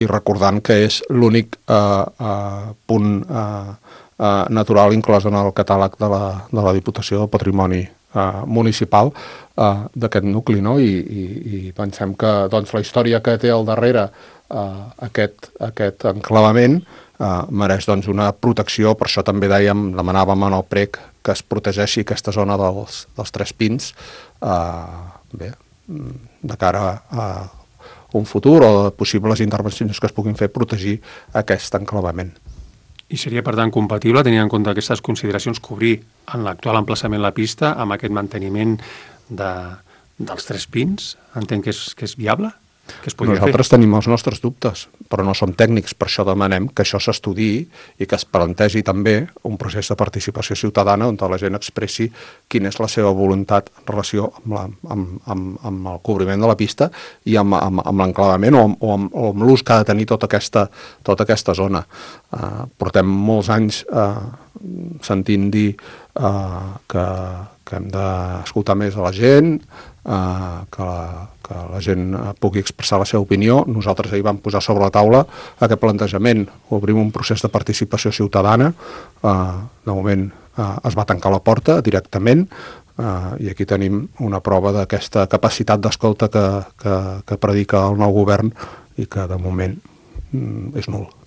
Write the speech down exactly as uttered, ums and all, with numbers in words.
i recordant que és l'únic eh, eh, punt eh, eh, natural inclòs en el catàleg de la, de la Diputació del Patrimoni eh, Municipal eh, d'aquest nucli, no? I, i, i pensem que doncs, la història que té al darrere eh, aquest, aquest enclavament eh, mereix doncs, una protecció. Per això també dèiem, demanàvem en el prec que es protegeixi aquesta zona dels, dels Tres Pins eh, bé, de cara a un futur o de possibles intervencions que es puguin fer, protegir aquest enclavament. I seria, per tant, compatible, tenint en compte aquestes consideracions, cobrir en l'actual emplaçament la pista amb aquest manteniment de, dels Tres Pins? Entenc que és, que és viable? Que es podria Nosaltres fer? tenim els nostres dubtes, però no som tècnics, per això demanem que això s'estudiï i que es plantegi també un procés de participació ciutadana on la gent expressi quina és la seva voluntat en relació amb, la, amb, amb, amb el cobriment de la pista i amb, amb, amb l'enclavament o, amb, o amb, o amb l'ús que ha de tenir tota aquesta, tota aquesta zona. Uh, portem molts anys uh, sentint dir uh, que, que hem d'escoltar més a la gent, uh, que la que la gent pugui expressar la seva opinió. Nosaltres ahir vam posar sobre la taula aquest plantejament. Obrim un procés de participació ciutadana. Uh, de moment uh, es va tancar la porta directament uh, i aquí tenim una prova d'aquesta capacitat d'escolta que, que, que predica el nou govern i que de moment mm, és nul.